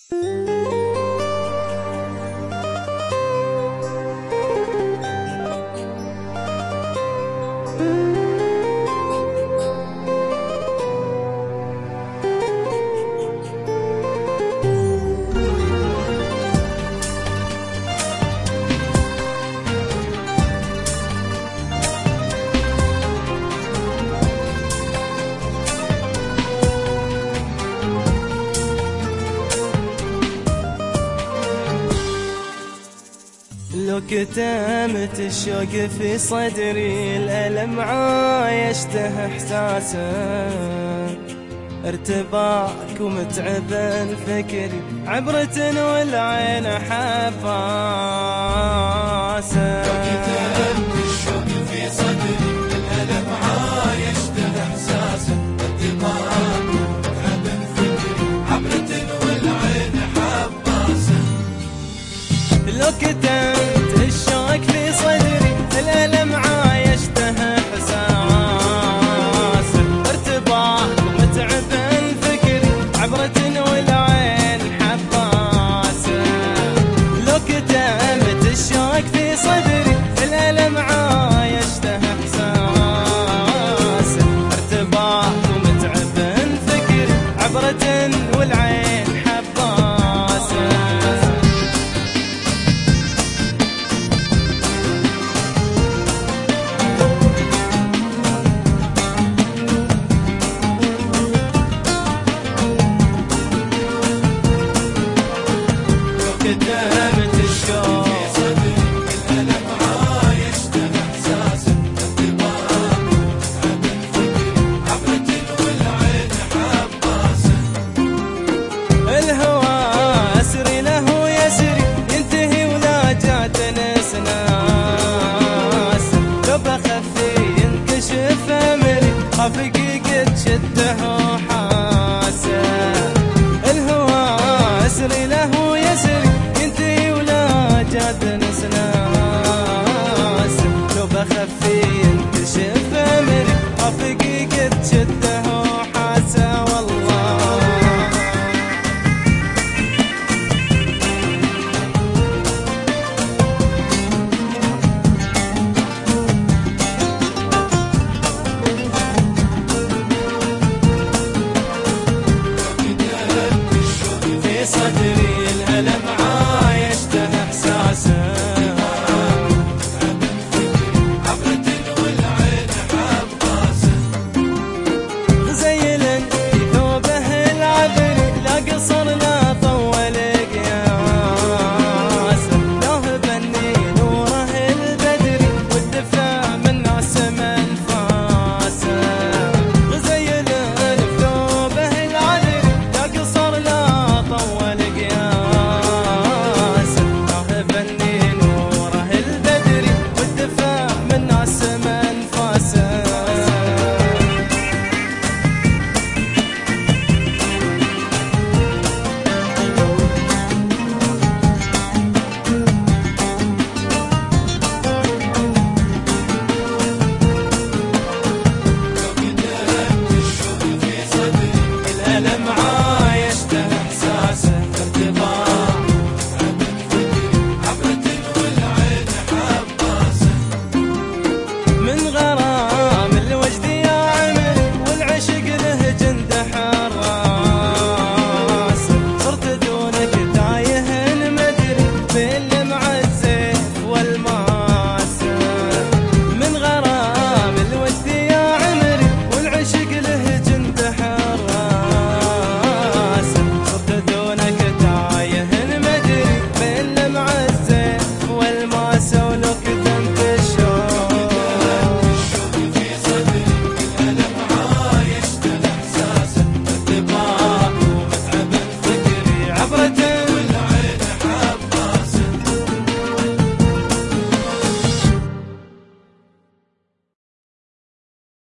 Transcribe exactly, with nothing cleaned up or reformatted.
لو كتمت الشوق في صدري، الألم عايشته إحساسه، ارتباك ومتعبا فكري، عبرة والعين حفاسة. لو كتمت الشوق في صدري، الألم عايشته إحساسه، ارتباك ومتعبا فكري، عبرة والعين حفاسة. لو كتمت الشوق في صدري، الألم عايشته إحساس، ارتباك ومتعب الفكر، عبرة والعين حفاسة. لو كتمت الشوق في صدري، الألم عايشته إحساس، ارتباك ومتعب الفكر، عبرة والعين